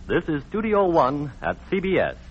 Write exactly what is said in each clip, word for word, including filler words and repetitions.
This is Studio One at C B S.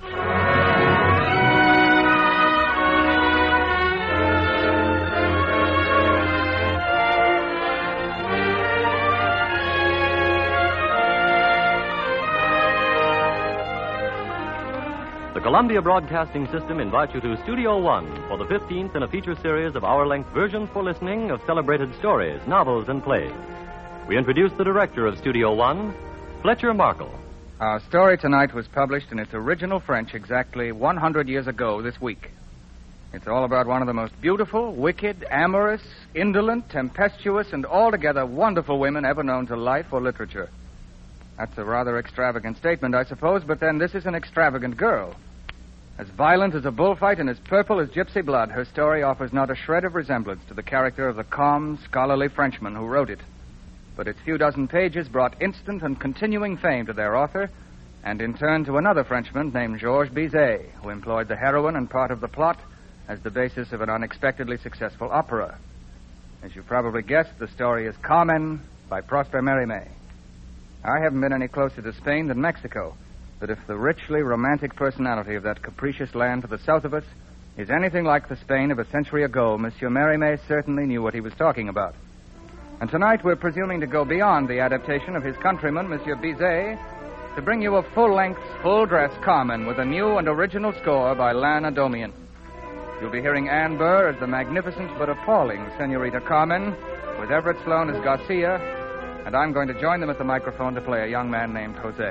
The Columbia Broadcasting System invites you to Studio One for the fifteenth in a feature series of hour-length versions for listening of celebrated stories, novels, and plays. We introduce the director of Studio One, Fletcher Markle. Our story tonight was published in its original French exactly one hundred years ago this week. It's all about one of the most beautiful, wicked, amorous, indolent, tempestuous, and altogether wonderful women ever known to life or literature. That's a rather extravagant statement, I suppose, but then this is an extravagant girl. As violent as a bullfight and as purple as gypsy blood, her story offers not a shred of resemblance to the character of the calm, scholarly Frenchman who wrote it. But its few dozen pages brought instant and continuing fame to their author, and in turn to another Frenchman named Georges Bizet, who employed the heroine and part of the plot as the basis of an unexpectedly successful opera. As you probably guessed, the story is Carmen by Prosper Mérimée. I haven't been any closer to Spain than Mexico, but if the richly romantic personality of that capricious land to the south of us is anything like the Spain of a century ago, Monsieur Mérimée certainly knew what he was talking about. And tonight we're presuming to go beyond the adaptation of his countryman, Monsieur Bizet, to bring you a full-length, full-dress Carmen with a new and original score by Lan Adomian. You'll be hearing Anne Burr as the magnificent but appalling Senorita Carmen, with Everett Sloane as Garcia, and I'm going to join them at the microphone to play a young man named Jose.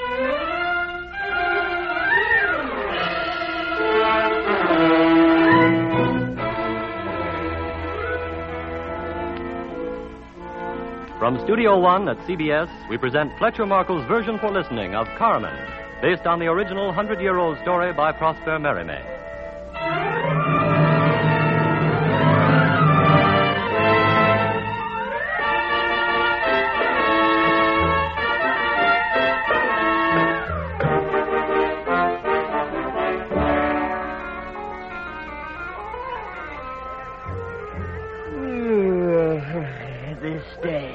From Studio One at C B S, we present Fletcher Markle's version for listening of Carmen, based on the original hundred-year-old story by Prosper Mérimée. This day.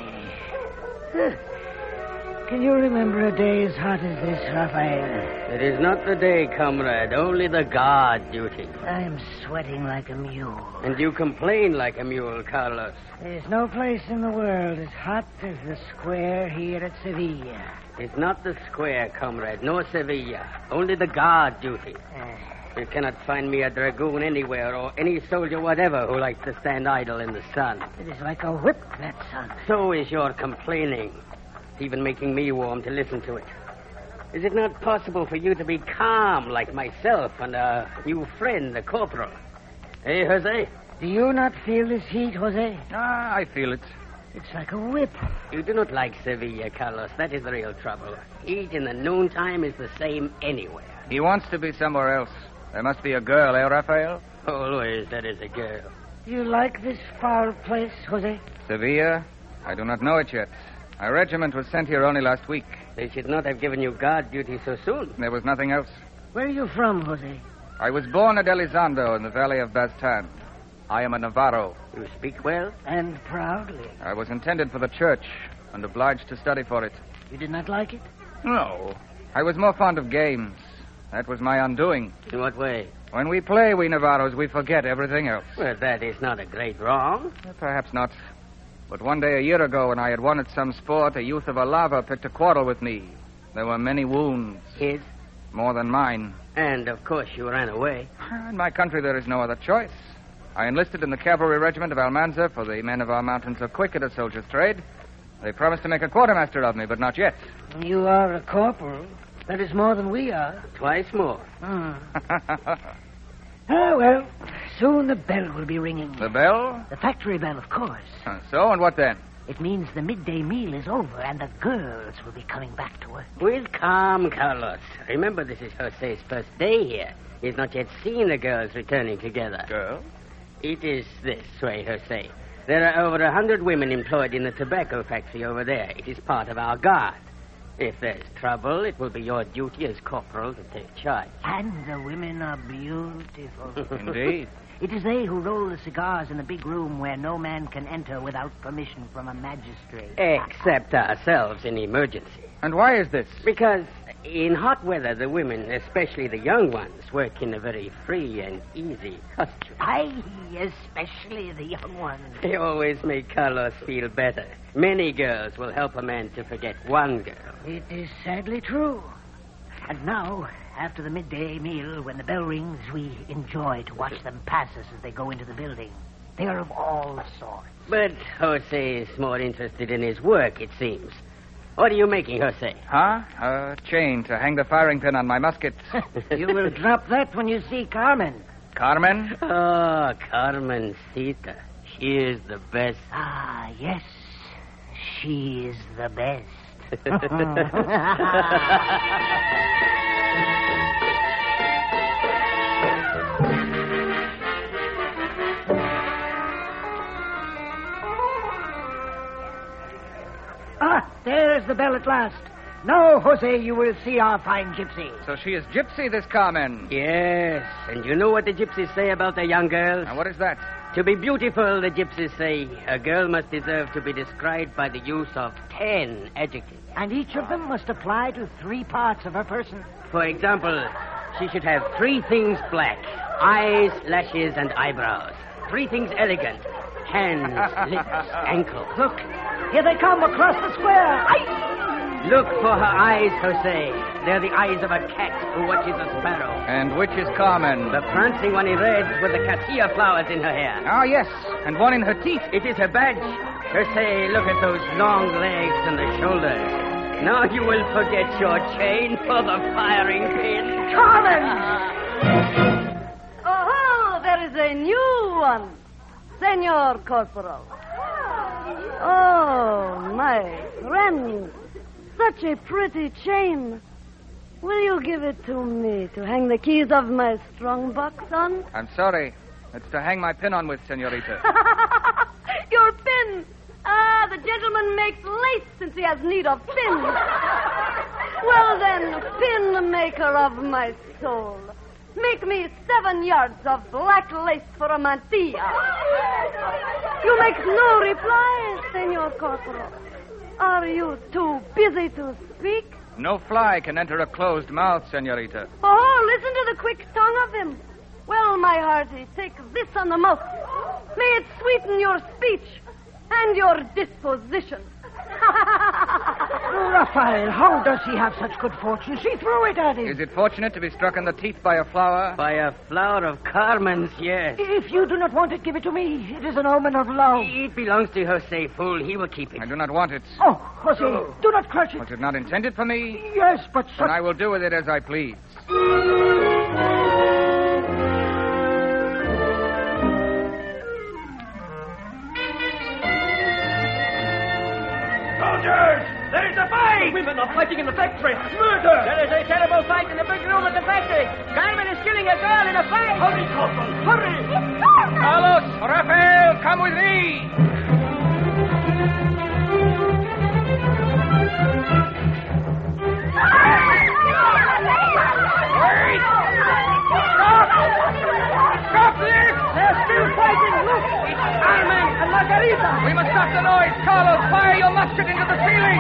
Can you remember a day as hot as this, Raphael? It is not the day, comrade, only the guard duty. I'm sweating like a mule. And you complain like a mule, Carlos. There's no place in the world as hot as the square here at Sevilla. It's not the square, comrade, nor Sevilla. Only the guard duty. Uh, You cannot find me a dragoon anywhere or any soldier whatever who likes to stand idle in the sun. it is like a whip, that sun. So is your complaining. It's even making me warm to listen to it. Is it not possible for you to be calm like myself and a new friend, the corporal? Hey, Jose? Do you not feel this heat, Jose? Ah, I feel it. It's like a whip. You do not like Sevilla, Carlos. That is the real trouble. Heat in the noontime is the same anywhere. He wants to be somewhere else. There must be a girl, eh, Raphael? Always there is a girl. Do you like this foul place, Jose? Sevilla? I do not know it yet. Our regiment was sent here only last week. They should not have given you guard duty so soon. There was nothing else. Where are you from, Jose? I was born at Elizondo in the valley of Baztan. I am a Navarro. You speak well? And proudly. I was intended for the church and obliged to study for it. You did not like it? No. I was more fond of games. That was my undoing. In what way? When we play, we Navarros, we forget everything else. Well, that is not a great wrong. Perhaps not. But one day a year ago, when I had won at some sport, a youth of Alava picked a quarrel with me. There were many wounds. His? More than mine. And, of course, you ran away. In my country, there is no other choice. I enlisted in the cavalry regiment of Almanza, for the men of our mountains are quick at a soldier's trade. They promised to make a quartermaster of me, but not yet. You are a corporal. That is more than we are. Twice more. Hmm. Ah, well, soon the bell will be ringing. The bell? The factory bell, of course. Uh, so, and what then? It means the midday meal is over and the girls will be coming back to work. With calm, Carlos. Remember, this is Jose's first day here. He has not yet seen the girls returning together. Girls? It is this way, Jose. There are over a hundred women employed in the tobacco factory over there. It is part of our guard. If there's trouble, it will be your duty as corporal to take charge. And the women are beautiful. Indeed. It is they who roll the cigars in the big room where no man can enter without permission from a magistrate. Except ourselves in emergency. And why is this? Because In hot weather, the women, especially the young ones, work in a very free and easy costume. Aye, especially the young ones. They always make Carlos feel better. Many girls will help a man to forget one girl. It is sadly true. And now, after the midday meal, when the bell rings, we enjoy to watch them pass us as they go into the building. They are of all sorts. But Jose is more interested in his work, it seems. What are you making, Jose? Huh? A chain to hang the firing pin on my musket. You will drop that when you see Carmen. Carmen? Oh, Carmencita. She is the best. Ah, yes. She is the best. Ah, there's the bell at last. Now, Jose, you will see our fine gypsy. So she is Gypsy, this Carmen. Yes, and you know what the gypsies say about the young girls? Now, what is that? To be beautiful, the gypsies say, a girl must deserve to be described by the use of ten adjectives. And each of them must apply to three parts of her person. For example, she should have three things black: eyes, lashes, and eyebrows. Three things elegant: hands, lips, ankles. Look, here they come across the square. Aye! Look for her eyes, Jose. They're the eyes of a cat who watches a sparrow. And which is Carmen? The prancing one in red with the cassia flowers in her hair. Ah, yes. And one in her teeth. It is her badge. Jose, look at those long legs and the shoulders. Now you will forget your chain for the firing pin. Carmen! Oh, there is a new one. Senor Corporal. Oh, my friend. Such a pretty chain. Will you give it to me to hang the keys of my strong box on? I'm sorry. It's to hang my pin on with, senorita. Your pin. Ah, the gentleman makes lace since he has need of pins. Well then, pin maker of my soul. Make me seven yards of black lace for a mantilla. You make no reply, Senor Corporal. Are you too busy to speak? No fly can enter a closed mouth, senorita. Oh, listen to the quick tongue of him. Well, my hearty, take this on the mouth. May it sweeten your speech and your disposition. Raphael, how does he have such good fortune? She threw it at him. Is it fortunate to be struck in the teeth by a flower? By a flower of Carmen's, yes. If you do not want it, give it to me. It is an omen of love. It belongs to Jose, fool. He will keep it. I do not want it. Oh, Jose, do not crush it. Was it not intended for me? Yes, but such... Then I will do with it as I please. Soldiers! There is a fight! The women are fighting in the factory! Murder! There is a terrible fight in the big room at the factory. Carmen is killing a girl in a fight. Hurry, Corporal! Hurry! Carlos! Rafael! Come with me! Wait! Stop! Stop this! They're still fighting. Look, it's Carmen and Margarita. We must stop the noise. Carlos, fire your musket into the ceiling!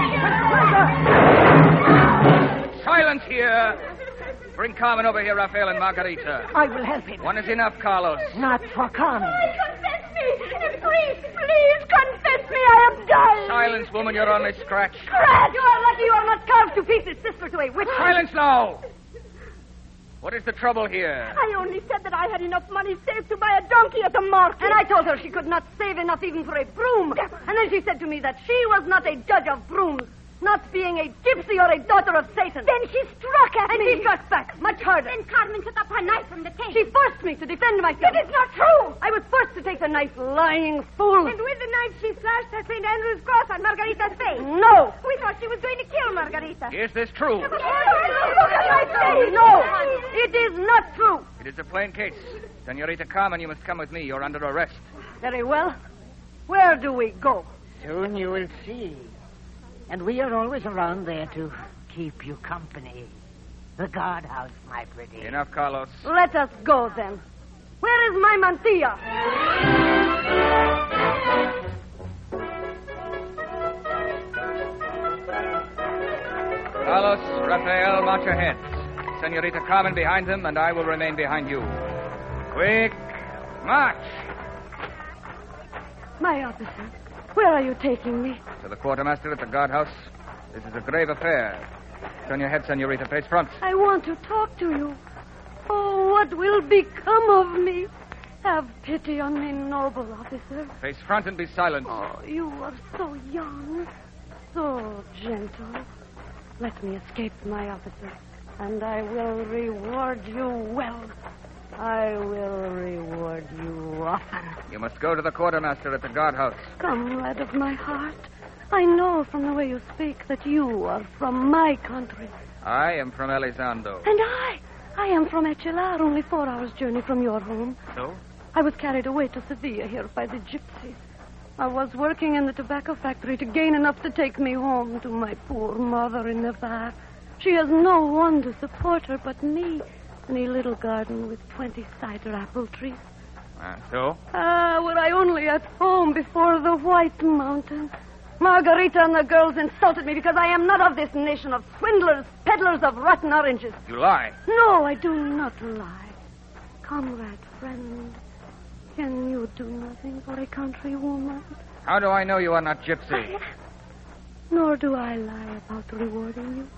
Silence here! Bring Carmen over here, Rafael and Margarita. I will help him. One is enough, Carlos. Not for Carmen. Confess me! Please, please, confess me! I have done! Silence, woman, you're only scratched. Scratch! You are lucky you are not carved to pieces, sister to a witch. Silence now! What is the trouble here? I only said that I had enough money saved to buy a donkey at the market. And I told her she could not save enough even for a broom. And then she said to me that she was not a judge of brooms, not being a gypsy or a daughter of Satan. Then she struck at and me. And she struck back, much harder. Then Carmen took up her knife from the table. She forced me to defend myself. It is not true. I was forced to take the knife, lying fool. And with the knife she slashed her Saint Andrew's cross on Margarita's face. No. We thought she was going to kill Margarita. Is this true? Look at my face. No, it is not true. It is a plain case. Senorita Carmen, you must come with me. You're under arrest. Very well. Where do we go? Soon you will see. And we are always around there to keep you company. The guardhouse, my pretty. Enough, Carlos. Let us go, then. Where is my mantilla? Carlos, Rafael, march ahead. Senorita Carmen behind them, and I will remain behind you. Quick, march! My officer, where are you taking me? To the quartermaster at the guardhouse. This is a grave affair. Turn your head, Senorita. Face front. I want to talk to you. Oh, what will become of me? Have pity on me, noble officer. Face front and be silent. Oh, you are so young, so gentle. Let me escape, my officer, and I will reward you well. I will reward you often. You must go to the quartermaster at the guardhouse. Come, lad of my heart. I know from the way you speak that you are from my country. I am from Elizondo. And I, I am from Echelar, only four hours' journey from your home. So? I was carried away to Sevilla here by the gypsies. I was working in the tobacco factory to gain enough to take me home to my poor mother in Navarre. She has no one to support her but me in a little garden with twenty cider apple trees. Uh, so? Ah, were I only at home before the White Mountain. Margarita and the girls insulted me because I am not of this nation of swindlers, peddlers of rotten oranges. You lie. No, I do not lie. Comrade, friend, can you do nothing for a countrywoman? How do I know you are not gypsy? I, nor do I lie about rewarding you.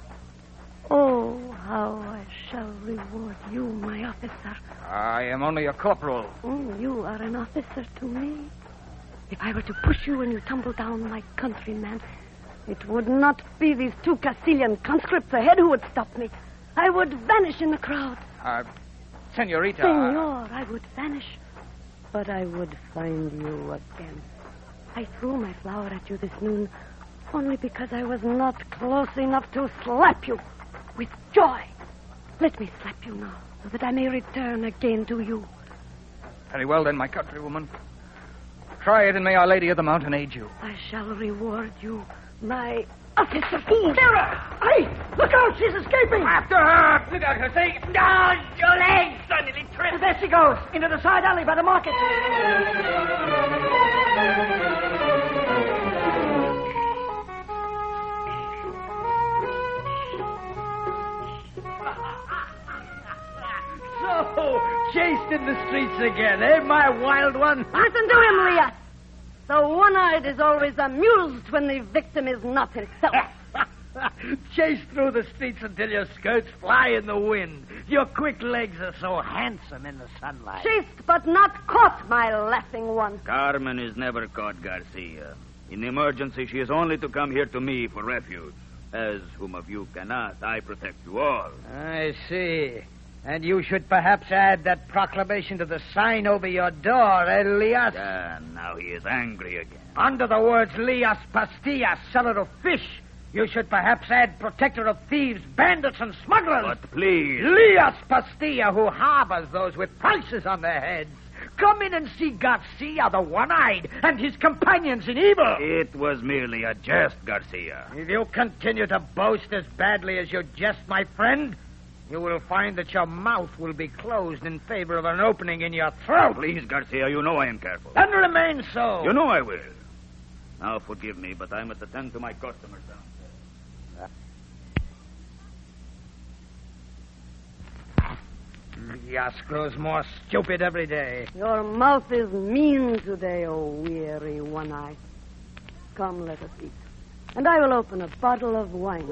Oh, how I shall reward you, my officer. I am only a corporal. Oh, you are an officer to me. If I were to push you and you tumble down like countryman, it would not be these two Castilian conscripts ahead who would stop me. I would vanish in the crowd. Uh, Senorita. Senor, I would vanish. But I would find you again. I threw my flower at you this noon only because I was not close enough to slap you with joy. Let me slap you now so that I may return again to you. Very well, then, my countrywoman. Try it, and may Our Lady of the Mountain aid you. I shall reward you, my officer. Sarah! Hey! Look out! She's escaping! After her! Look out, Jose! No! Your legs! Suddenly tripped! There she goes! Into the side alley by the market. So, chased in the streets again, eh, my wild one? Listen to him, Leah. The one-eyed is always amused when the victim is not himself. Chase through the streets until your skirts fly in the wind. Your quick legs are so handsome in the sunlight. Chased but not caught, my laughing one. Carmen is never caught, Garcia. In emergency, she is only to come here to me for refuge. As whom of you cannot, I protect you all. I see. And you should perhaps add that proclamation to the sign over your door, Elias. Ah, now he is angry again. Under the words Lias Pastilla, seller of fish, you should perhaps add protector of thieves, bandits, and smugglers. But please... Lias Pastilla, who harbors those with prices on their heads. Come in and see Garcia, the one-eyed, and his companions in evil. It was merely a jest, Garcia. If you continue to boast as badly as you jest, my friend, you will find that your mouth will be closed in favor of an opening in your throat. Please, Garcia, you know I am careful. And remain so. You know I will. Now, forgive me, but I must attend to my customers downstairs. Lias grows more stupid every day. Your mouth is mean today, oh weary one-eye. Come, let us eat. And I will open a bottle of wine.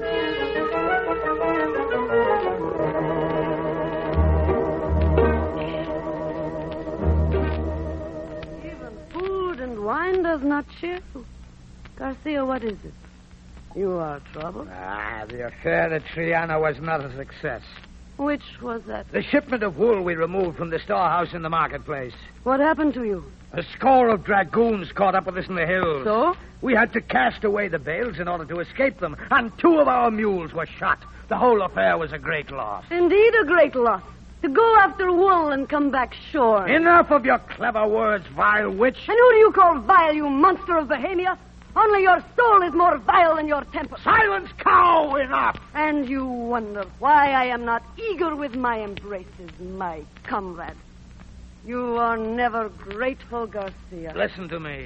Even food and wine does not cheer you. Garcia, what is it? You are troubled? Ah, the affair at Triana was not a success. Which was that? The shipment of wool we removed from the storehouse in the marketplace. What happened to you? A score of dragoons caught up with us in the hills. So? We had to cast away the bales in order to escape them, and two of our mules were shot. The whole affair was a great loss. Indeed, a great loss. To go after wool and come back short. Enough of your clever words, vile witch. And who do you call vile, you monster of Bohemia? Only your soul is more vile than your temper. Silence, cow! Enough! And you wonder why I am not eager with my embraces, my comrade. You are never grateful, Garcia. Listen to me.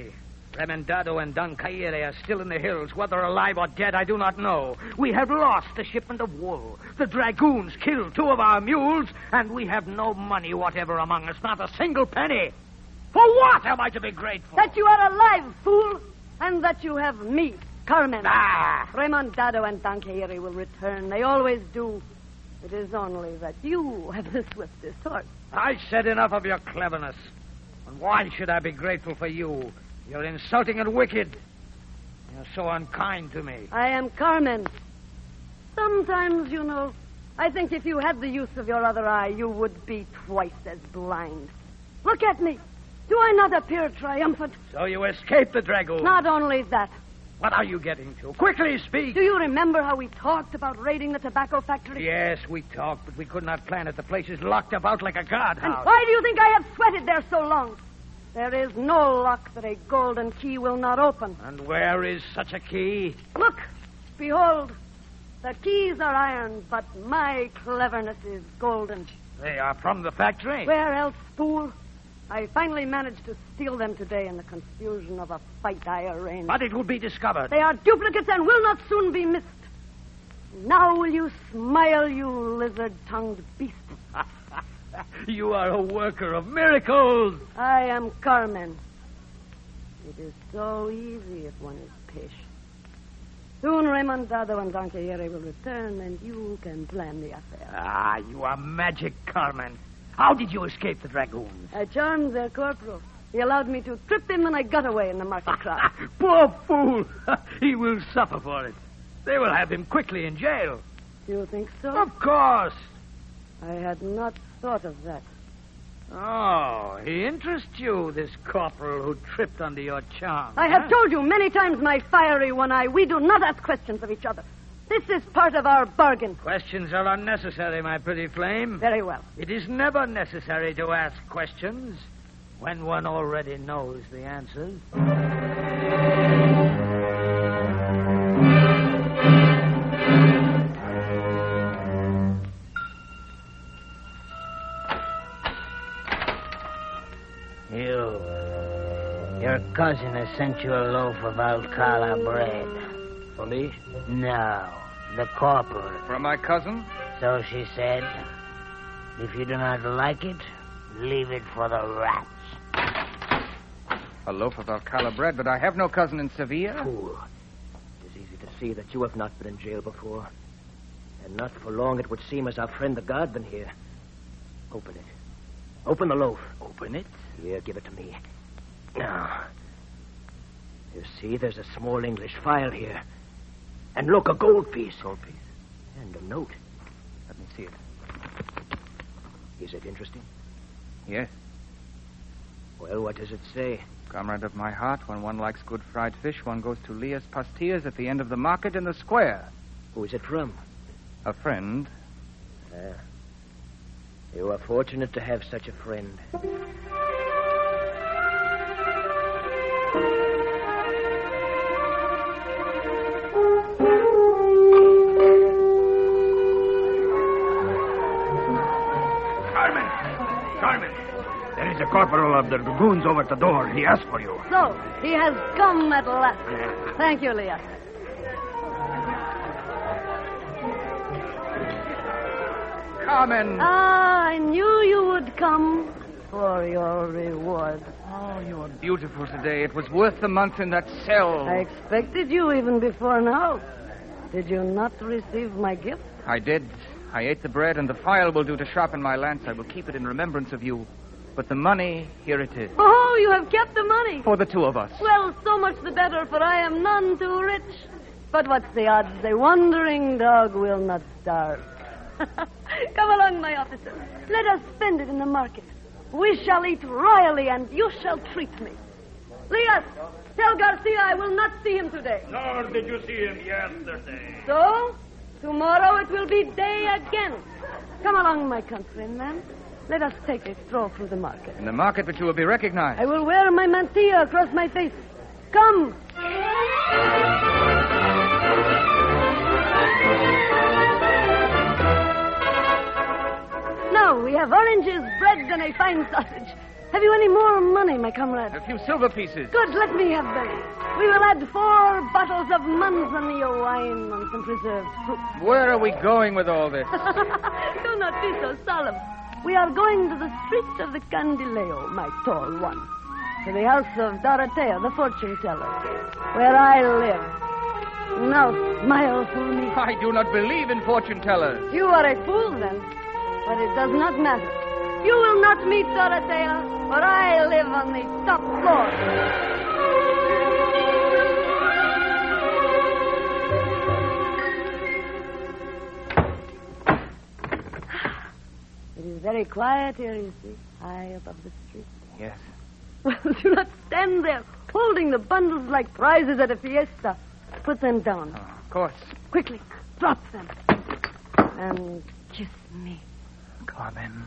Remendado and Don Caire are still in the hills. Whether alive or dead, I do not know. We have lost the shipment of wool. The dragoons killed two of our mules, and we have no money whatever among us, not a single penny. For what am I to be grateful? That you are alive, fool, and that you have me, Carmen. Ah! Remendado and Don Caire will return. They always do. It is only that you have the swiftest horse. I said enough of your cleverness. And why should I be grateful for you? You're insulting and wicked. You're so unkind to me. I am Carmen. Sometimes, you know, I think if you had the use of your other eye, you would be twice as blind. Look at me. Do I not appear triumphant? So you escaped the dragoon. Not only that. What are you getting to? Quickly speak. Do you remember how we talked about raiding the tobacco factory? Yes, we talked, but we could not plan it. The place is locked about like a guardhouse. And why do you think I have sweated there so long? There is no lock that a golden key will not open. And where is such a key? Look, behold, the keys are iron, but my cleverness is golden. They are from the factory? Where else, fool? I finally managed to steal them today in the confusion of a fight I arranged. But it will be discovered. They are duplicates and will not soon be missed. Now will you smile, you lizard-tongued beast? You are a worker of miracles. I am Carmen. It is so easy if one is patient. Soon Remendado and Don Caire will return, and you can plan the affair. Ah, you are magic, Carmen. How did you escape the dragoons? I charmed their corporal. He allowed me to trip him, and I got away in the market crowd. Poor fool. He will suffer for it. They will have him quickly in jail. Do you think so? Of course. I had not thought of that. Oh, he interests you, this corporal who tripped under your charm. I huh? have told you many times, my fiery one-eye, we do not ask questions of each other. This is part of our bargain. Questions are unnecessary, my pretty flame. Very well. It is never necessary to ask questions when one already knows the answers. You. Your cousin has sent you a loaf of Alcala bread. For me? No, the corporal. From my cousin? So she said. If you do not like it, leave it for the rats. A loaf of Alcala bread, but I have no cousin in Sevilla. Fool. It is easy to see that you have not been in jail before. And not for long it would seem as our friend the guard been here. Open it. Open the loaf. Open it? Here, give it to me. Now. You see, there's a small English file here. And look, a gold piece. Gold piece? And a note. Let me see it. Is it interesting? Yes. Well, what does it say? Comrade of my heart, when one likes good fried fish, one goes to Leah's Pastillas at the end of the market in the square. Who is it from? A friend. Ah. You are fortunate to have such a friend. The corporal of the dragoons over at the door. He asked for you. So, he has come at last. Thank you, Leah. Carmen! Ah, I knew you would come for your reward. Oh, you are beautiful today. It was worth the month in that cell. I expected you even before now. Did you not receive my gift? I did. I ate the bread, and the file will do to sharpen my lance. I will keep it in remembrance of you. But the money, here it is. Oh, you have kept the money. For the two of us. Well, so much the better, for I am none too rich. But what's the odds? A wandering dog will not starve. Come along, my officer. Let us spend it in the market. We shall eat royally, and you shall treat me. Leas, tell Garcia I will not see him today. Nor did you see him yesterday. So, tomorrow it will be day again. Come along, my countryman. Let us take a stroll through the market. In the market, but you will be recognized. I will wear my mantilla across my face. Come. Now, we have oranges, bread, and a fine sausage. Have you any more money, my comrade? A few silver pieces. Good, let me have them. We will add four bottles of Manzanillo wine and some preserved fruit. Where are we going with all this? Do not be so solemn. We are going to the street of the Candileo, my tall one. To the house of Dorotea, the fortune teller, where I live. Now smile for me. I do not believe in fortune tellers. You are a fool, then. But it does not matter. You will not meet Dorotea, for I live on the top floor. It is very quiet here, you see, high above the street. Yes. Well, do not stand there holding the bundles like prizes at a fiesta. Put them down. Oh, of course. Quickly, drop them. And kiss me. Carmen.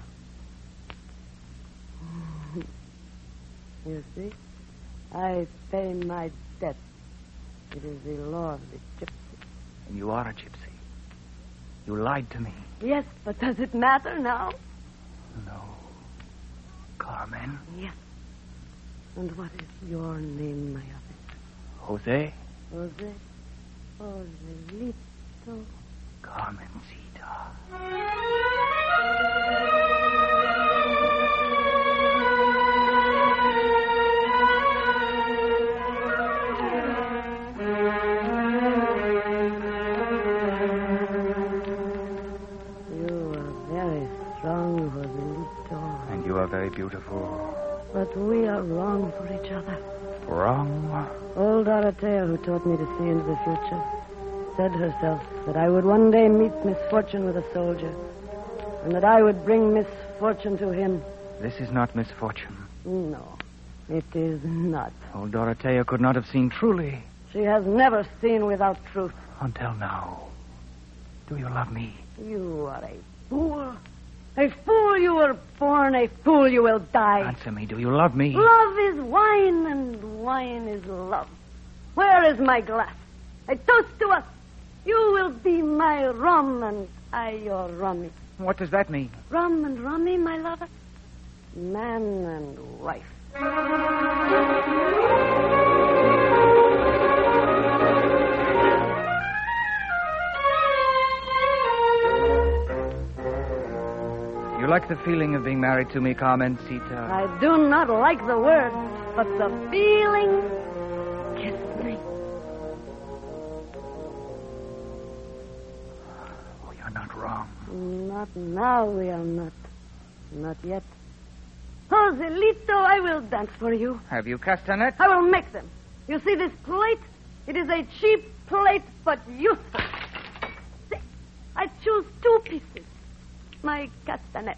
You see, I pay my debt. It is the law of the gypsy. And you are a gypsy. You lied to me. Yes, but does it matter now? No. Carmen. Yes. And what is your name, my officer? Jose. Jose. Joselito. Carmencita. Very beautiful. But we are wrong for each other. Wrong? Old Dorotea, who taught me to see into the future, said herself that I would one day meet misfortune with a soldier, and that I would bring misfortune to him. This is not misfortune. No, it is not. Old Dorotea could not have seen truly. She has never seen without truth. Until now. Do you love me? You are a fool. A fool you were born, a fool you will die. Answer me, do you love me? Love is wine, and wine is love. Where is my glass? A toast to us. You will be my rum, and I your rummy. What does that mean? Rum and rummy, my lover? Man and wife. You like the feeling of being married to me, Carmencita? I do not like the words, but the feeling. Kiss me. Oh, you're not wrong. Not now, we are not. Not yet. Joselito, I will dance for you. Have you castanets? I will make them. You see this plate? It is a cheap plate, but useful. See, I choose two pieces. My castanet.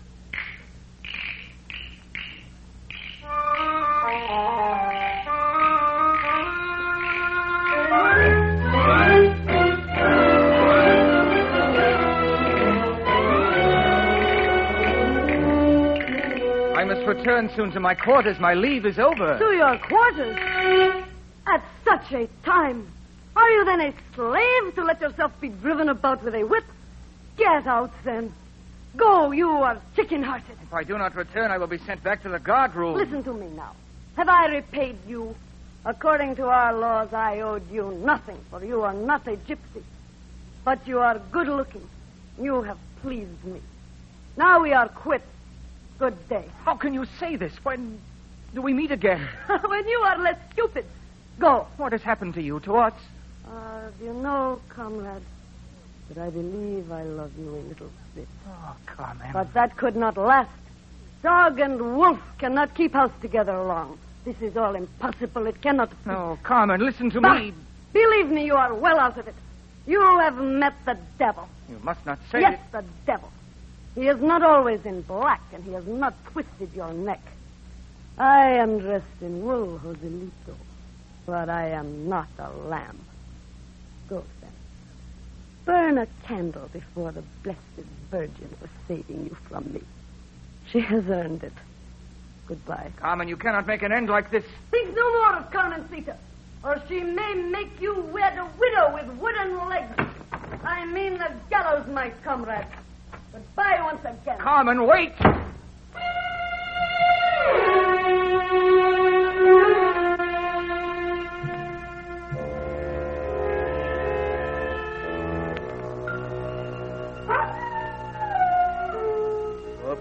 I must return soon to my quarters. My leave is over. To your quarters? At such a time? Are you then a slave to let yourself be driven about with a whip? Get out, then. Go, you are chicken-hearted. If I do not return, I will be sent back to the guard room. Listen to me now. Have I repaid you? According to our laws, I owed you nothing, for you are not a gypsy. But you are good-looking. You have pleased me. Now we are quits. Good day. How can you say this? When do we meet again? When you are less stupid. Go. What has happened to you, to us? Uh, do you know, comrade, that I believe I love you a little bit. Oh, Carmen. But that could not last. Dog and wolf cannot keep house together long. This is all impossible. It cannot be. No, Carmen, listen to Bah! me. Believe me, you are well out of it. You have met the devil. You must not say Yes, it. the devil. He is not always in black, and he has not twisted your neck. I am dressed in wool, Joselito, but I am not a lamb. Go, then. Burn a candle before the Blessed Virgin for saving you from me. She has earned it. Goodbye. Carmen, you cannot make an end like this. Think no more of Carmencita, or she may make you wed a widow with wooden legs. I mean the gallows, my comrade. Goodbye once again. Carmen, wait!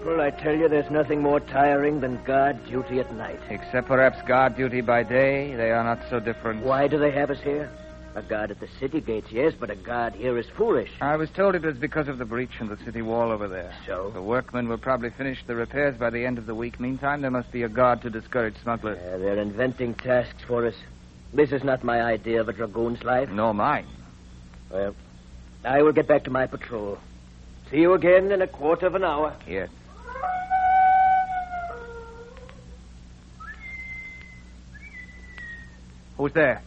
corporal, I tell you there's nothing more tiring than guard duty at night. Except perhaps guard duty by day, they are not so different. Why do they have us here? A guard at the city gates, yes, but a guard here is foolish. I was told it was because of the breach in the city wall over there. So? The workmen will probably finish the repairs by the end of the week. Meantime, there must be a guard to discourage smugglers. Yeah, they're inventing tasks for us. This is not my idea of a dragoon's life. Nor mine. Well, I will get back to my patrol. See you again in a quarter of an hour. Yes. Who's there?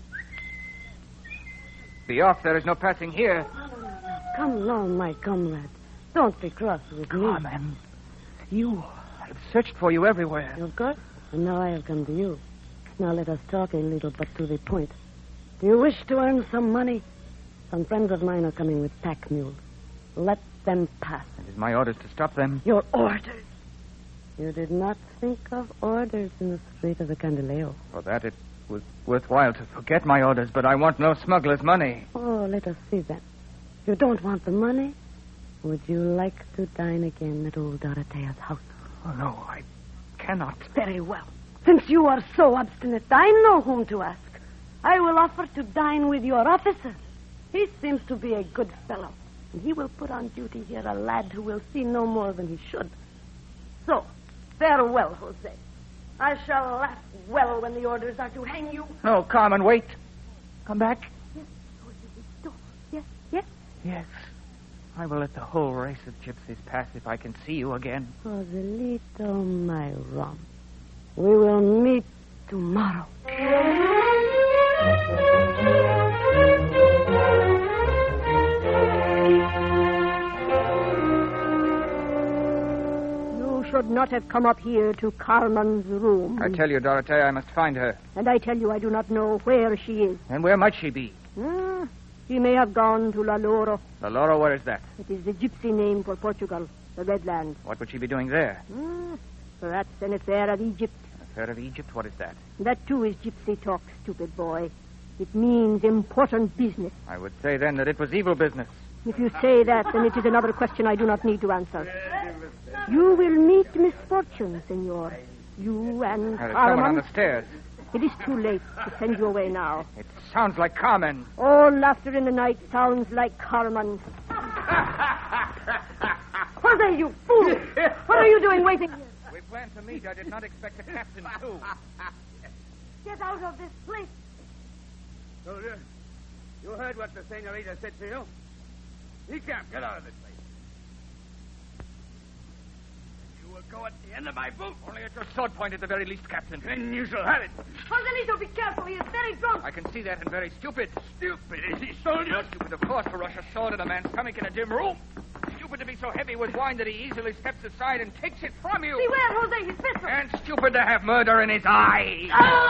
Be off. There is no passing here. Come now, my comrade. Don't be cross with me. Carmen, you. I've searched for you everywhere. Of course. And now I have come to you. Now let us talk a little, but to the point. Do you wish to earn some money? Some friends of mine are coming with pack mules. Let them pass. It is my orders to stop them. Your orders? You did not think of orders in the Strait of the Candeleo. For that, it was worthwhile to forget my orders, but I want no smuggler's money. Oh, let us see then. You don't want the money? Would you like to dine again at old Dorothea's house? Oh, no, I cannot. Very well. Since you are so obstinate, I know whom to ask. I will offer to dine with your officer. He seems to be a good fellow, and he will put on duty here a lad who will see no more than he should. So, farewell, Jose. I shall laugh well when the orders are to hang you. No, Carmen, wait. Come back. Yes, Joselito. Yes, yes. Yes. I will let the whole race of gypsies pass if I can see you again. Joselito, my rum. We will meet tomorrow. You should not have come up here to Carmen's room. I tell you, Dorothea, I must find her. And I tell you, I do not know where she is. And where might she be? Hmm. She may have gone to La Loro. La Loro, where is that? It is the gypsy name for Portugal, the Red Land. What would she be doing there? Hmm. Perhaps an affair of Egypt. Affair of Egypt? What is that? That, too, is gypsy talk, stupid boy. It means important business. I would say, then, that it was evil business. If you say that, then it is another question I do not need to answer. You will meet misfortune, senor. You and There is Carmen. someone on the stairs. It is too late to send you away now. It sounds like Carmen. All laughter in the night sounds like Carmen. Jose, you fool! What are you doing waiting here? We planned to meet. I did not expect a captain, too. Get out of this place. Soldier, you heard what the senorita said to you? He can't get out of this place. You will go at the end of my boot. Only at your sword point at the very least, Captain. Then you shall have it. Joselito, be careful. He is very drunk. I can see that and very stupid. Stupid, is he, soldier? Stupid, of course, to rush a sword in a man's stomach in a dim room. Stupid to be so heavy with wine that he easily steps aside and takes it from you. Beware, Jose, his pistol. And stupid to have murder in his eyes.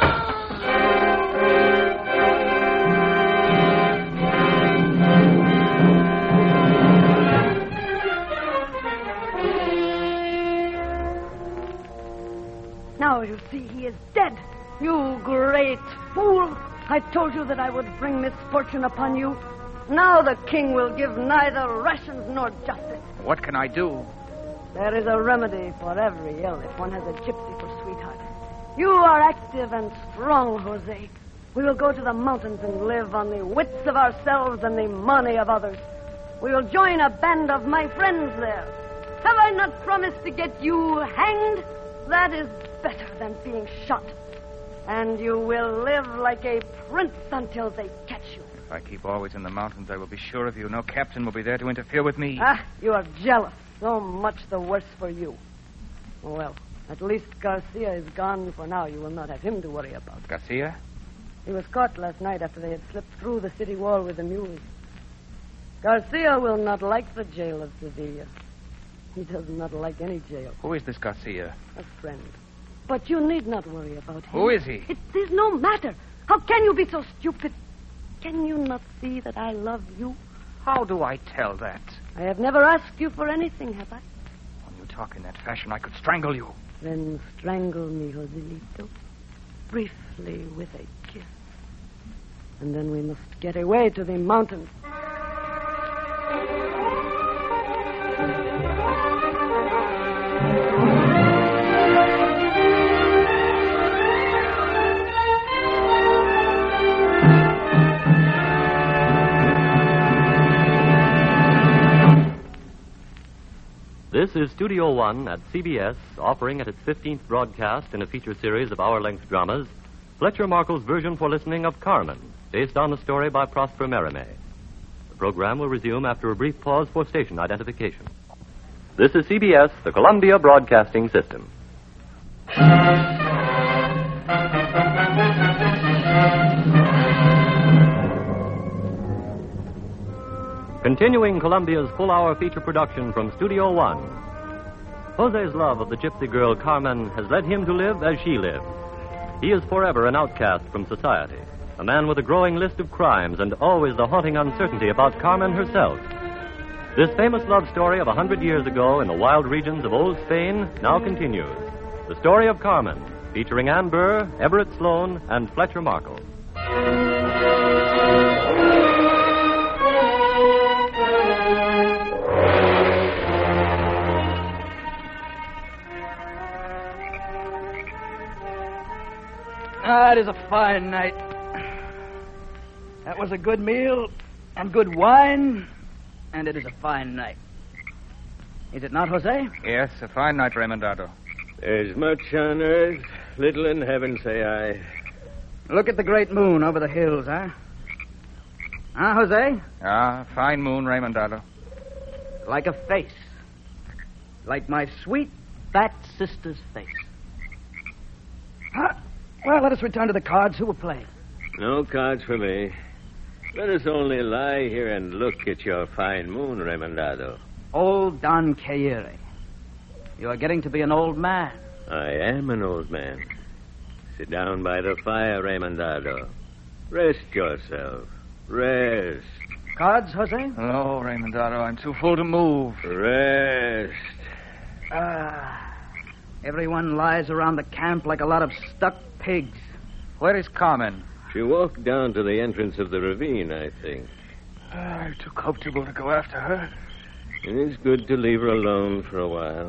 Now you see he is dead. You great fool. I told you that I would bring misfortune upon you. Now the king will give neither rations nor justice. What can I do? There is a remedy for every ill if one has a gypsy for sweetheart. You are active and strong, Jose. We will go to the mountains and live on the wits of ourselves and the money of others. We will join a band of my friends there. Have I not promised to get you hanged? That is better than being shot. And you will live like a prince until they catch you. If I keep always in the mountains, I will be sure of you. No captain will be there to interfere with me. Ah, you are jealous. So much the worse for you. Well, at least Garcia is gone for now. You will not have him to worry about. Garcia? He was caught last night after they had slipped through the city wall with the mules. Garcia will not like the jail of Sevilla. He does not like any jail. Who is this Garcia? A friend. But you need not worry about him. Who is he? It is no matter. How can you be so stupid? Can you not see that I love you? How do I tell that? I have never asked you for anything, have I? When you talk in that fashion, I could strangle you. Then strangle me, Joselito. Briefly with a kiss. And then we must get away to the mountains. This is Studio One at C B S, offering at its fifteenth broadcast in a feature series of hour-length dramas, Fletcher Markle's version for listening of Carmen, based on the story by Prosper Mérimée. The program will resume after a brief pause for station identification. This is C B S, the Columbia Broadcasting System. Continuing Columbia's full-hour feature production from Studio One. Jose's love of the gypsy girl Carmen has led him to live as she lived. He is forever an outcast from society, a man with a growing list of crimes and always the haunting uncertainty about Carmen herself. This famous love story of a hundred years ago in the wild regions of old Spain now continues. The story of Carmen, featuring Ann Burr, Everett Sloane, and Fletcher Markle. Ah, it is a fine night. That was a good meal and good wine, and it is a fine night. Is it not, Jose? Yes, a fine night, Raymondado. There's much on earth, little in heaven, say I. Look at the great moon over the hills, huh? Huh, Jose? Ah, fine moon, Raymondado. Like a face. Like my sweet, fat sister's face. Huh? Well, let us return to the cards. Who will play? No cards for me. Let us only lie here and look at your fine moon, Raymondado. Old Don Quixote. You are getting to be an old man. I am an old man. Sit down by the fire, Raymondado. Rest yourself. Rest. Cards, Jose? No, Raymondado, I'm too full to move. Rest. Ah. Everyone lies around the camp like a lot of stuck pigs. Where is Carmen? She walked down to the entrance of the ravine, I think. Uh, too comfortable to go after her. It is good to leave her alone for a while.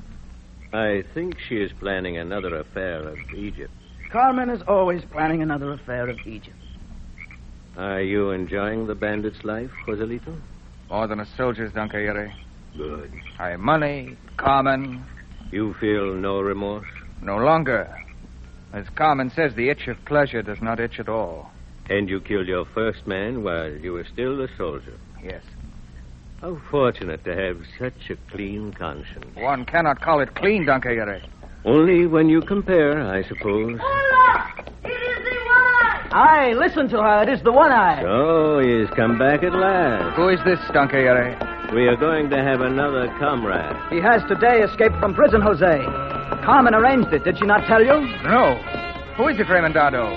I think she is planning another affair of Egypt. Carmen is always planning another affair of Egypt. Are you enjoying the bandit's life, Joselito? More than a soldier's, Don Quixote. Good. I have money, Carmen. You feel no remorse? No longer. As Carmen says, the itch of pleasure does not itch at all. And you killed your first man while you were still a soldier? Yes. How fortunate to have such a clean conscience. One cannot call it clean, Don Quixote. Only when you compare, I suppose. Hola! It is the one! Aye, listen to her. It is the one-eye. So he has come back at last. Who is this, Don Quixote? We are going to have another comrade. He has today escaped from prison, Jose. Carmen arranged it. Did she not tell you? No. Who is it, Raymondado?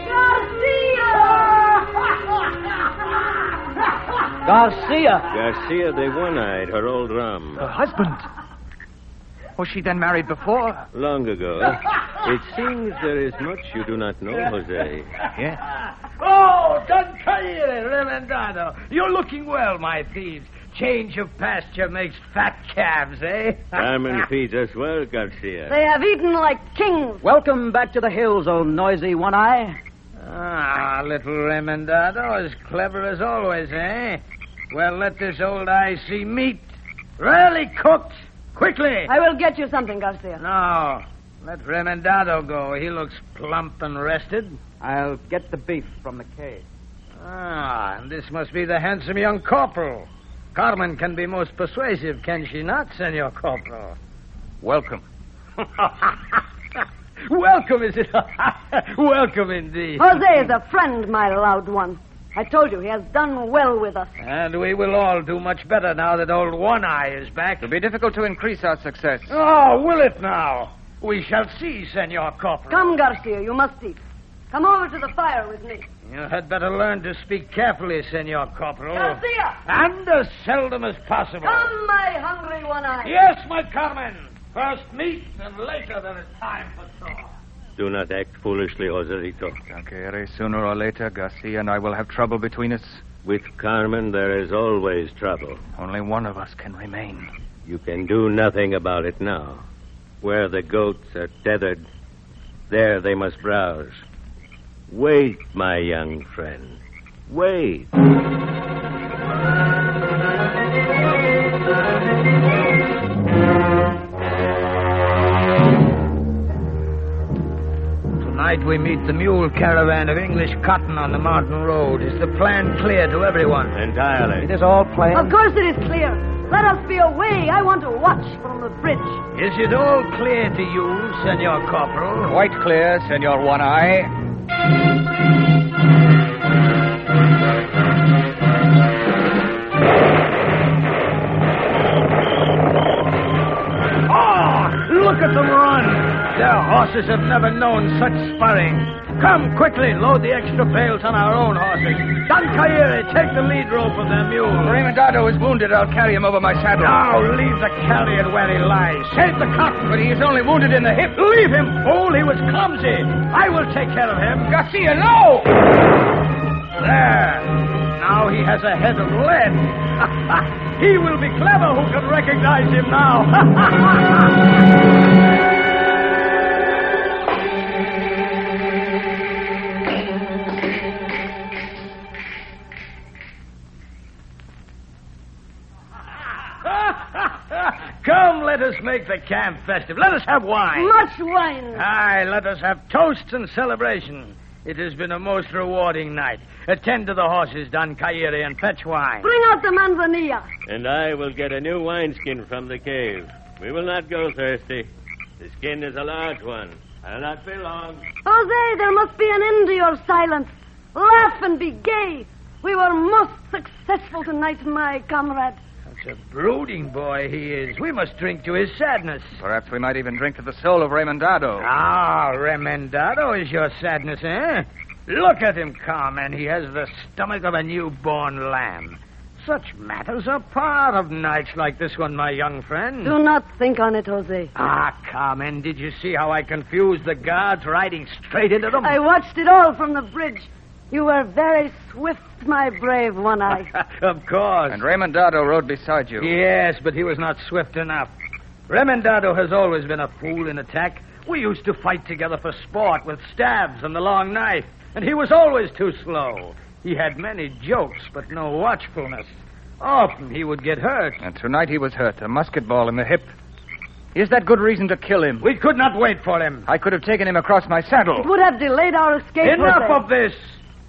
Garcia. Garcia the One-Eyed, her old rum. Her husband. Was she then married before? Long ago. It seems there is much you do not know, Jose. Yes. Oh, Don Quixote, Remendado. You're looking well, my thieves. Change of pasture makes fat calves, eh? Carmen feeds us well, Garcia. They have eaten like kings. Welcome back to the hills, old noisy one-eye. Ah, little Remendado, as clever as always, eh? Well, let this old eye see meat. Really cooked. Quickly. I will get you something, Garcia. No, let Remendado go. He looks plump and rested. I'll get the beef from the cave. Ah, and this must be the handsome young corporal. Carmen can be most persuasive, can she not, Senor Corporal? Welcome. Welcome, is it? Welcome indeed. Jose is a friend, my loud one. I told you, he has done well with us. And we will all do much better now that old One-Eye is back. It'll be difficult to increase our success. Oh, will it now? We shall see, Senor Corporal. Come, Garcia, you must eat. Come over to the fire with me. You had better learn to speak carefully, Senor Corporal. Garcia! And as seldom as possible. Come, my hungry one-eye. Yes, my Carmen. First meat, and later there is time for talk. Do not act foolishly, Joselito. Don Quixote, sooner or later, Garcia and I will have trouble between us. With Carmen, there is always trouble. Only one of us can remain. You can do nothing about it now. Where the goats are tethered, there they must browse. Wait, my young friend. Wait. we meet the mule caravan of English cotton on the mountain road. Is the plan clear to everyone? Entirely. It is all planned. Of course it is clear. Let us be away. I want to watch from the bridge. Is it all clear to you, Senor Corporal? Quite clear, Senor One-Eye. Oh, look at them run. Their horses have never known such sparring. Come, quickly, load the extra bales on our own horses. Don Caire, take the lead rope of their mule. Raymondado is wounded. I'll carry him over my saddle. Now, leave the carrion where he lies. Save the cotton. But he is only wounded in the hip. Leave him, fool. He was clumsy. I will take care of him. Garcia, no! There. Now he has a head of lead. He will be clever who can recognize him now. Come, let us make the camp festive. Let us have wine. Much wine. Aye, let us have toasts and celebration. It has been a most rewarding night. Attend to the horses, Don Caire, and fetch wine. Bring out the manzanilla. And I will get a new wineskin from the cave. We will not go thirsty. The skin is a large one. I'll not be long. Jose, there must be an end to your silence. Laugh and be gay. We were most successful tonight, my comrade. Such a brooding boy he is. We must drink to his sadness. Perhaps we might even drink to the soul of Raymondado. Ah, Remendado is your sadness, eh? Look at him, Carmen. He has the stomach of a newborn lamb. Such matters are part of nights like this one, my young friend. Do not think on it, Jose. Ah, Carmen, did you see how I confused the guards riding straight into them? I watched it all from the bridge. You were very swift, my brave One-Eye. Of course. And Raymondado rode beside you. Yes, but he was not swift enough. Remendado has always been a fool in attack. We used to fight together for sport with stabs and the long knife, and he was always too slow. He had many jokes, but no watchfulness. Often he would get hurt. And tonight he was hurt, a musket ball in the hip. Is that good reason to kill him? We could not wait for him. I could have taken him across my saddle. It would have delayed our escape. Enough Jose. of this.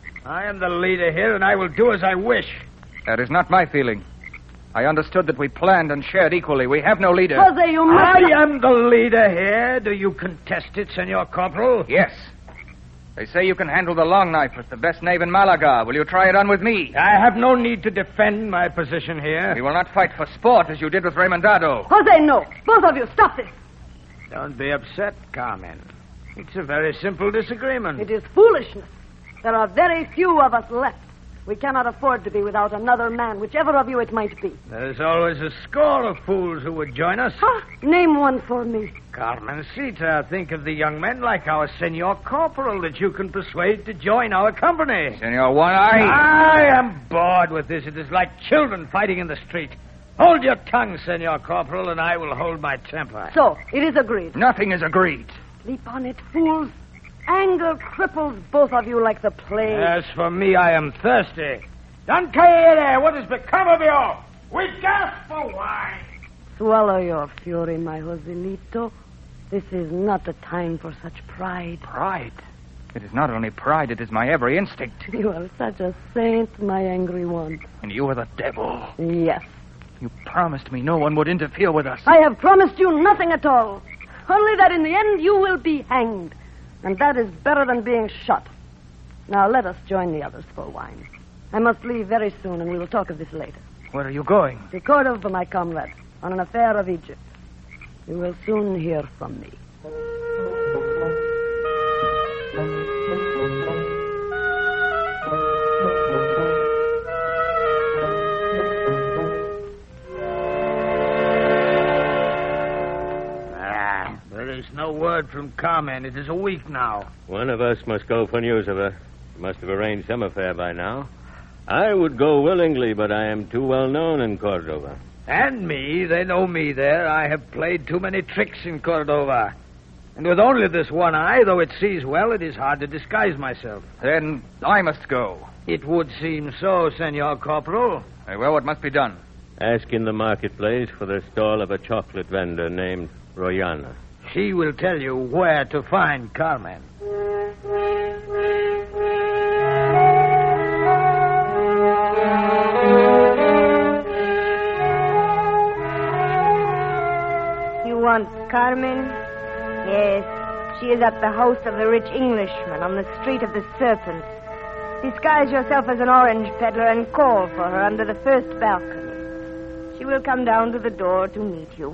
I am the leader here, and I will do as I wish. That is not my feeling. I understood that we planned and shared equally. We have no leader. Jose, you must I not... am the leader here. Do you contest it, Senor Corporal? Yes. They say you can handle the long knife with the best knave in Malaga. Will you try it on with me? I have no need to defend my position here. We will not fight for sport as you did with Raymondado. Jose, no. Both of you, stop this. Don't be upset, Carmen. It's a very simple disagreement. It is foolishness. There are very few of us left. We cannot afford to be without another man, whichever of you it might be. There's always a score of fools who would join us. Huh? Name one for me. Carmencita, think of the young men like our Senor Corporal that you can persuade to join our company. Senor One-Eye. I am bored with this. It is like children fighting in the street. Hold your tongue, Senor Corporal, and I will hold my temper. So, it is agreed. Nothing is agreed. Sleep on it, fools. Anger cripples both of you like the plague. As for me, I am thirsty. Don Caire, what has become of you? We gasp for wine. Swallow your fury, my Joselito. This is not the time for such pride. Pride? It is not only pride, it is my every instinct. You are such a saint, my angry one. And you are the devil. Yes. You promised me no one would interfere with us. I have promised you nothing at all. Only that in the end you will be hanged. And that is better than being shot. Now let us join the others for wine. I must leave very soon, and we will talk of this later. Where are you going? To Cordova, my comrade, on an affair of Egypt. You will soon hear from me. There's no word from Carmen. It is a week now. One of us must go for news of her. She must have arranged some affair by now. I would go willingly, but I am too well known in Cordova. And me. They know me there. I have played too many tricks in Cordova. And with only this one eye, though it sees well, it is hard to disguise myself. Then I must go. It would seem so, Senor Corporal. Very well, what must be done? Ask in the marketplace for the stall of a chocolate vendor named Royana. She will tell you where to find Carmen. want Carmen? Yes. She is at the house of the rich Englishman on the Street of the Serpent. Disguise yourself as an orange peddler and call for her under the first balcony. She will come down to the door to meet you.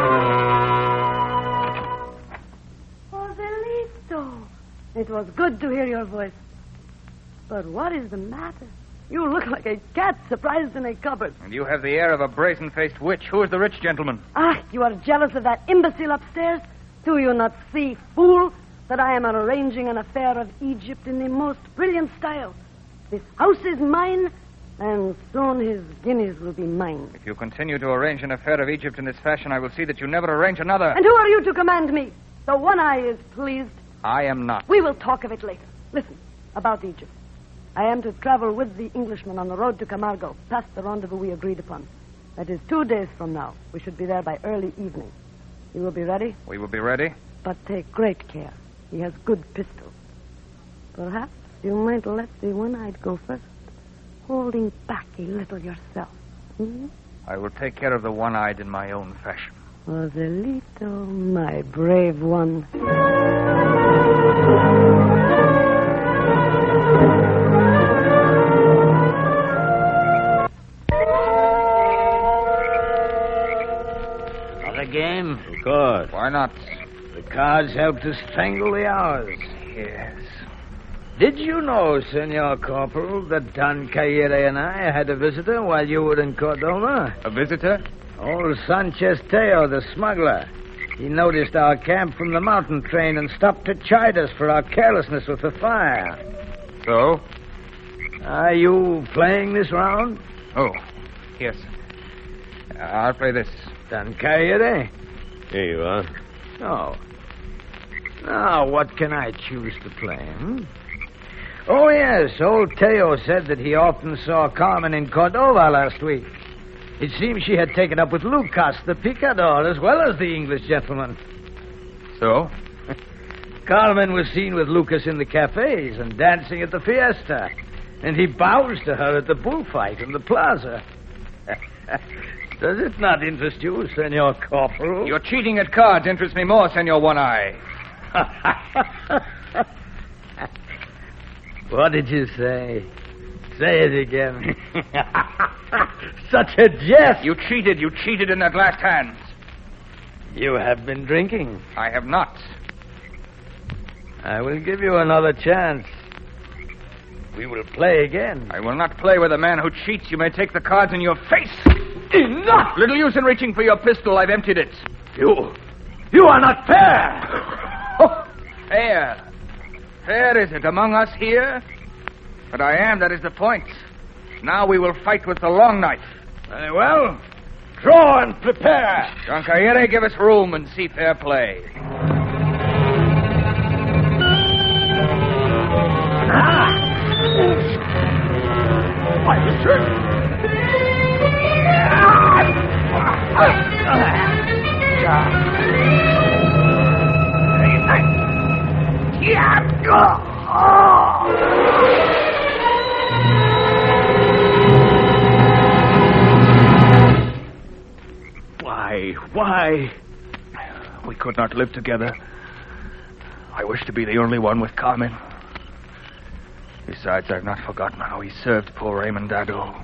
Joselito, it was good to hear your voice. But what is the matter? You look like a cat surprised in a cupboard. And you have the air of a brazen-faced witch. Who is the rich gentleman? Ah, you are jealous of that imbecile upstairs? Do you not see, fool, that I am arranging an affair of Egypt in the most brilliant style? This house is mine, and soon his guineas will be mine. If you continue to arrange an affair of Egypt in this fashion, I will see that you never arrange another. And who are you to command me? The One-Eye is pleased. I am not. We will talk of it later. Listen, about Egypt. I am to travel with the Englishman on the road to Camargo, past the rendezvous we agreed upon. That is two days from now. We should be there by early evening. You will be ready? We will be ready. But take great care. He has good pistols. Perhaps you might let the One-Eyed go first, holding back a little yourself. Hmm? I will take care of the One-Eyed in my own fashion. Joselito, my brave one. Another game? Of course. Why not? The cards help to strangle the hours. Yes. Did you know, Senor Corporal, that Don Caire and I had a visitor while you were in Cordova? A visitor? Old Sanchez Teo, the smuggler. He noticed our camp from the mountain train and stopped to chide us for our carelessness with the fire. So? Are you playing this round? Oh, yes. Uh, I'll play this. Don Caire? Here you are. Oh. Now, what can I choose to play, hmm? Oh, yes, old Teo said that he often saw Carmen in Cordova last week. It seems she had taken up with Lucas, the picador, as well as the English gentleman. So? Carmen was seen with Lucas in the cafes and dancing at the fiesta. And he bows to her at the bullfight in the plaza. Does it not interest you, Senor Corporal? Your cheating at cards interests me more, Senor One-Eye. What did you say? Say it again. Such a jest. You cheated. You cheated in that last hand. You have been drinking. I have not. I will give you another chance. We will play again. I will not play with a man who cheats. You may take the cards in your face. Enough! Little use in reaching for your pistol. I've emptied it. You... You are not fair! Oh, fair. Fair is it among us here? But I am, that is the point. Now we will fight with the long knife. Very well. Draw and prepare. Don Caire, give us room and see fair play. Ah! Why, mister? Why? Why? We could not live together. I wish to be the only one with Carmen. Besides, I've not forgotten how he served poor Raymond Dado.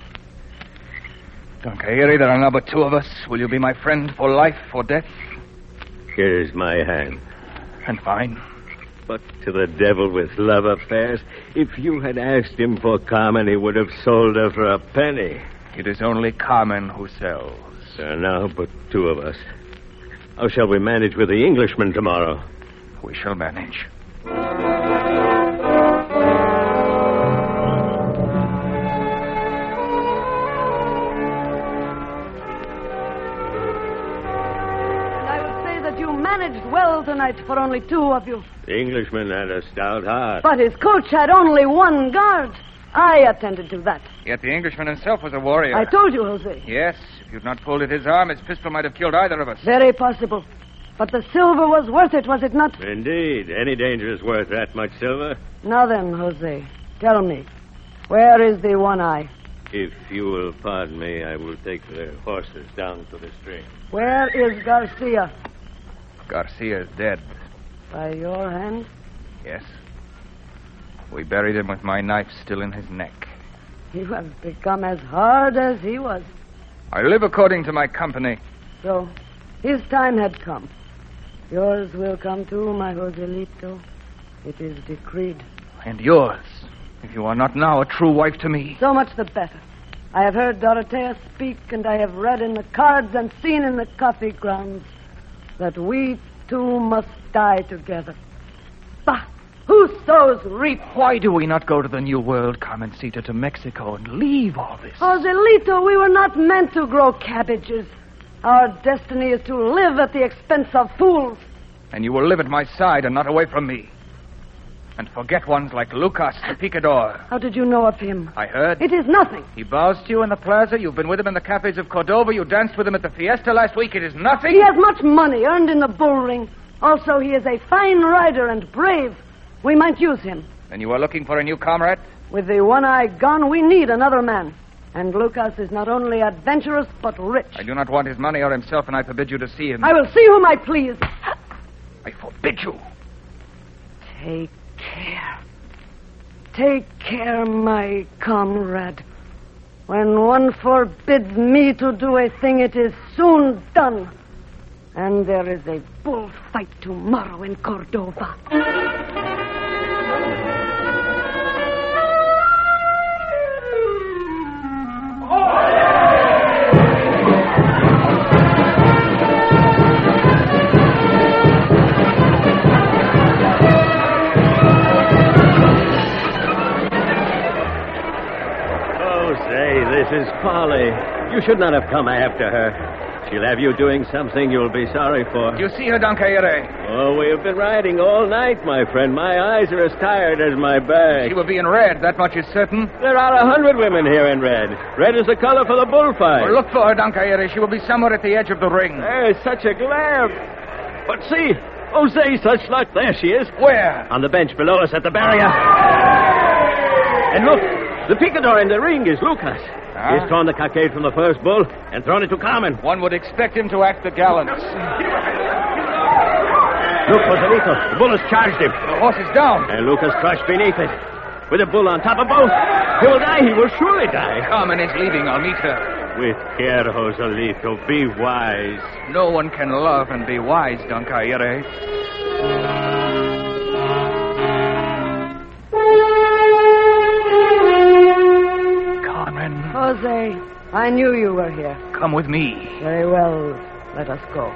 Don Caire, there are now but two of us. Will you be my friend for life or death? Here is my hand. And mine. But to the devil with love affairs. If you had asked him for Carmen, he would have sold her for a penny. It is only Carmen who sells. There are now but two of us. How shall we manage with the Englishman tomorrow? We shall manage. Well tonight for only two of you. The Englishman had a stout heart. But his coach had only one guard. I attended to that. Yet the Englishman himself was a warrior. I told you, Jose. Yes, if you'd not pulled at his arm, his pistol might have killed either of us. Very possible. But the silver was worth it, was it not? Indeed. Any danger is worth that much silver. Now then, Jose, tell me, where is the One-Eye? If you will pardon me, I will take the horses down to the stream. Where is Garcia? Garcia is dead. By your hand? Yes. We buried him with my knife still in his neck. You have become as hard as he was. I live according to my company. So, his time had come. Yours will come too, my Joselito. It is decreed. And yours, if you are not now a true wife to me. So much the better. I have heard Dorothea speak, and I have read in the cards and seen in the coffee grounds that we two must die together. Bah! Who sows reap. Why do we not go to the New World, Carmencita, to Mexico, and leave all this? Joselito, we were not meant to grow cabbages. Our destiny is to live at the expense of fools. And you will live at my side and not away from me. And forget ones like Lucas the Picador. How did you know of him? I heard. It is nothing. He bows to you in the plaza. You've been with him in the cafes of Cordova. You danced with him at the fiesta last week. It is nothing. He has much money earned in the bull ring. Also, he is a fine rider and brave. We might use him. And you are looking for a new comrade? With the one eye gone, we need another man. And Lucas is not only adventurous, but rich. I do not want his money or himself, and I forbid you to see him. I will see whom I please. I forbid you. Take care. Take care, my comrade. When one forbids me to do a thing, it is soon done. And there is a bullfight tomorrow in Cordova. This is folly. You should not have come after her. She'll have you doing something you'll be sorry for. Do you see her, Don Quixote? Oh, we have been riding all night, my friend. My eyes are as tired as my back. She will be in red, that much is certain. There are a hundred women here in red. Red is the color for the bullfight. Well, look for her, Don Quixote. She will be somewhere at the edge of the ring. There is such a glare. But see, Jose, such luck. There she is. Where? On the bench below us at the barrier. And look, the picador in the ring is Lucas. Ah. He's torn the cockade from the first bull and thrown it to Carmen. One would expect him to act the gallant. Look, Joselito, the bull has charged him. The horse is down. And Lucas crushed beneath it. With the bull on top of both. He will die. He will surely die. Carmen is leaving. I'll meet her. With care, Joselito. Be wise. No one can love and be wise, Don Quixote. Jose, I knew you were here. Come with me. Very well. Let us go.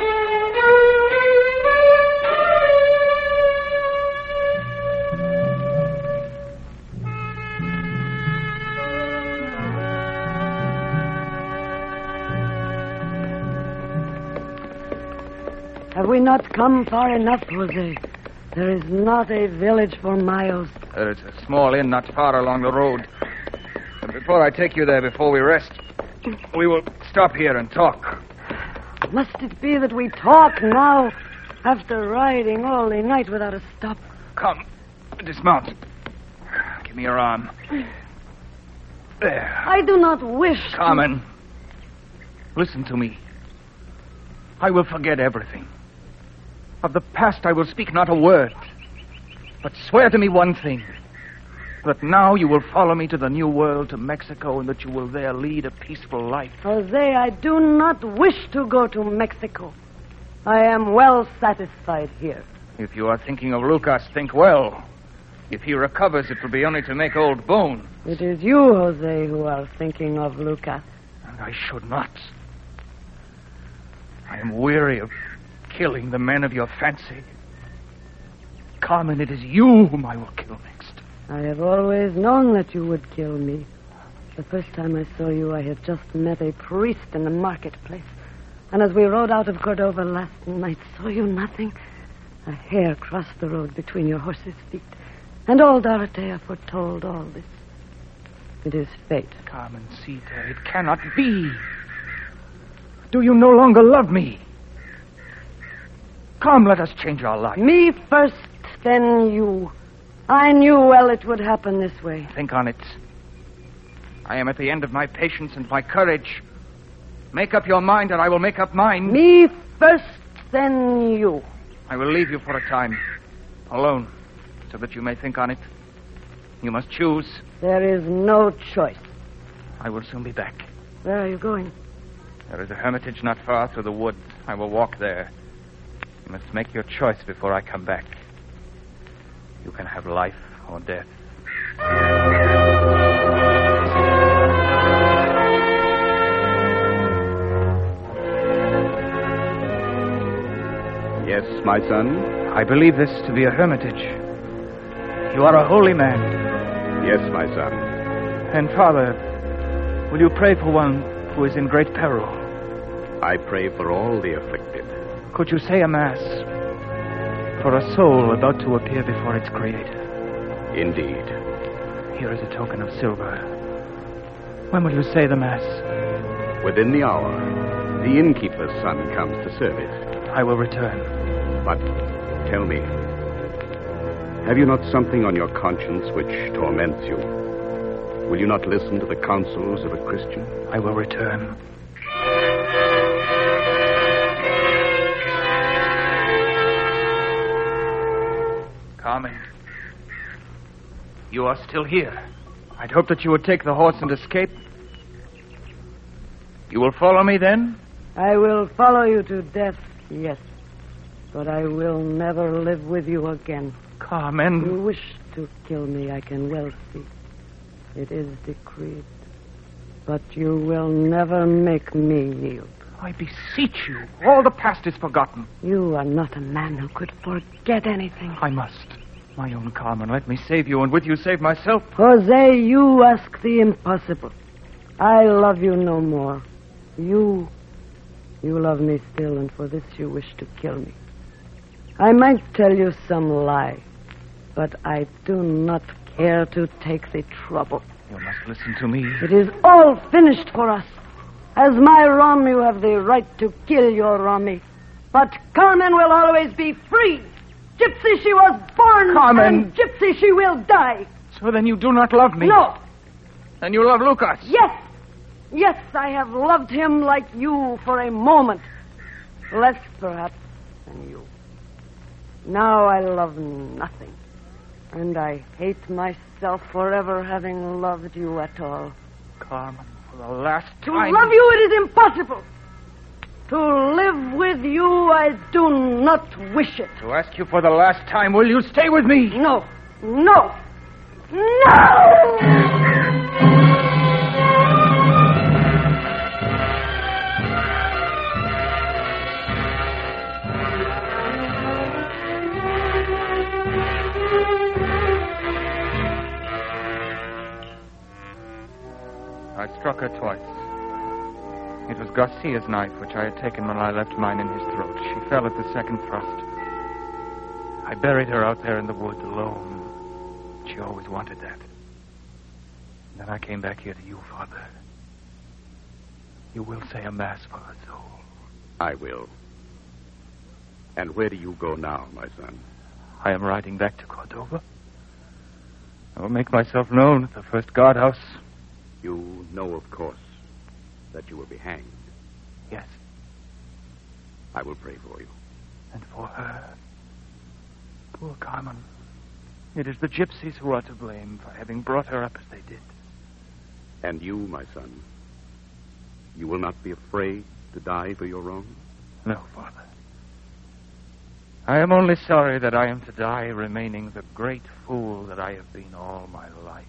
Have we not come far enough, Jose? There is not a village for miles. There is a small inn not far along the road. Before I take you there, before we rest, we will stop here and talk. Must it be that we talk now, after riding all the night without a stop? Come, dismount. Give me your arm. There. I do not wish Carmen, to... listen to me. I will forget everything. Of the past, I will speak not a word. But swear to me one thing. That now you will follow me to the New World, to Mexico, and that you will there lead a peaceful life. Jose, I do not wish to go to Mexico. I am well satisfied here. If you are thinking of Lucas, think well. If he recovers, it will be only to make old bones. It is you, Jose, who are thinking of Lucas. And I should not. I am weary of killing the men of your fancy. Carmen, it is you whom I will kill next. I have always known that you would kill me. The first time I saw you, I had just met a priest in the marketplace. And as we rode out of Cordova last night, saw you nothing? A hair crossed the road between your horse's feet. And old Dorothea foretold all this. It is fate. Carmencita, it cannot be. Do you no longer love me? Come, let us change our life. Me first, then you. I knew well it would happen this way. Think on it. I am at the end of my patience and my courage. Make up your mind, and I will make up mine. Me first, then you. I will leave you for a time, alone, so that you may think on it. You must choose. There is no choice. I will soon be back. Where are you going? There is a hermitage not far through the woods. I will walk there. You must make your choice before I come back. You can have life or death. Yes, my son? I believe this to be a hermitage. You are a holy man. Yes, my son. And, Father, will you pray for one who is in great peril? I pray for all the afflicted. Could you say a mass for a soul about to appear before its Creator? Indeed. Here is a token of silver. When will you say the mass? Within the hour. The innkeeper's son comes to service. I will return. But tell me, have you not something on your conscience which torments you? Will you not listen to the counsels of a Christian? I will return. Carmen, you are still here. I'd hoped that you would take the horse and escape. You will follow me then? I will follow you to death, yes. But I will never live with you again. Carmen. You wish to kill me, I can well see. It is decreed. But you will never make me yield. I beseech you. All the past is forgotten. You are not a man who could forget anything. I must. My own Carmen, let me save you, and with you save myself. Jose, you ask the impossible. I love you no more. You, you love me still, and for this you wish to kill me. I might tell you some lie, but I do not care to take the trouble. You must listen to me. It is all finished for us. As my rom, you have the right to kill your Romy. But Carmen will always be free. Gypsy she was born, Carmen. And gypsy she will die. So then you do not love me? No. Then you love Lucas? Yes. Yes, I have loved him like you for a moment. Less, perhaps, than you. Now I love nothing. And I hate myself for ever having loved you at all. Carmen, for the last To time... love you it is impossible. To live with you I do not wish it. To ask you for the last time, will you stay with me? No. No. No! I struck her twice. It was Garcia's knife, which I had taken when I left mine in his throat. She fell at the second thrust. I buried her out there in the woods alone. She always wanted that. Then I came back here to you, Father. You will say a mass for her soul. I will. And where do you go now, my son? I am riding back to Cordova. I will make myself known at the first guardhouse. You know, of course, that you will be hanged. Yes. I will pray for you. And for her. Poor Carmen. It is the gypsies who are to blame for having brought her up as they did. And you, my son, you will not be afraid to die for your wrong? No, Father. I am only sorry that I am to die remaining the great fool that I have been all my life.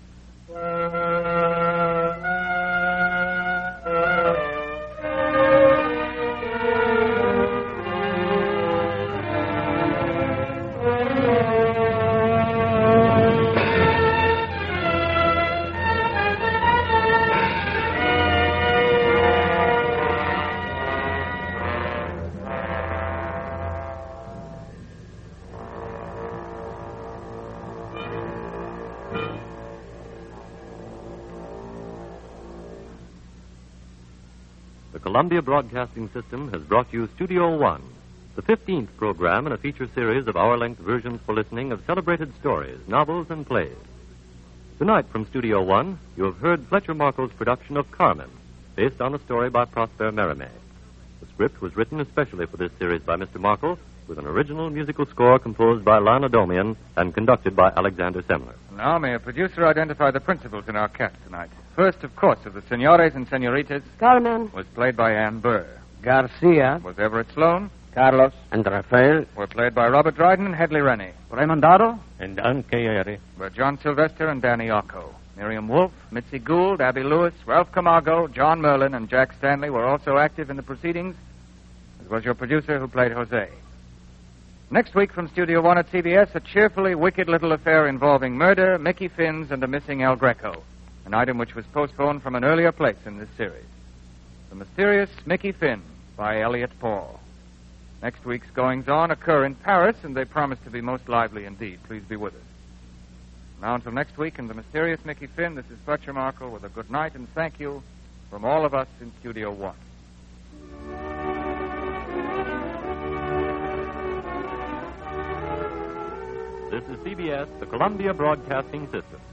The Columbia Broadcasting System has brought you Studio One, the fifteenth program in a feature series of hour-length versions for listening of celebrated stories, novels, and plays. Tonight from Studio One, you have heard Fletcher Markle's production of Carmen, based on a story by Prosper Mérimée. The script was written especially for this series by Mister Markle, with an original musical score composed by Lana Domian and conducted by Alexander Semler. Now, may a producer identify the principals in our cast tonight? First, of course, of the senores and senoritas, Carmen. was played by Ann Burr. Garcia. Was Everett Sloan. Carlos. And Rafael. Were played by Robert Dryden and Hedley Rennie. Raymondado. And Don Cagliari. Were John Sylvester and Danny Occo. Miriam Wolfe, Mitzi Gould, Abby Lewis, Ralph Camargo, John Merlin, and Jack Stanley were also active in the proceedings, as was your producer who played Jose. Next week from Studio One at C B S, a cheerfully wicked little affair involving murder, Mickey Finns, and a missing El Greco, an item which was postponed from an earlier place in this series. The Mysterious Mickey Finn by Elliot Paul. Next week's goings-on occur in Paris, and they promise to be most lively indeed. Please be with us. Now until next week, and The Mysterious Mickey Finn, this is Fletcher Markle with a good night and thank you from all of us in Studio One. This is C B S, the Columbia Broadcasting System.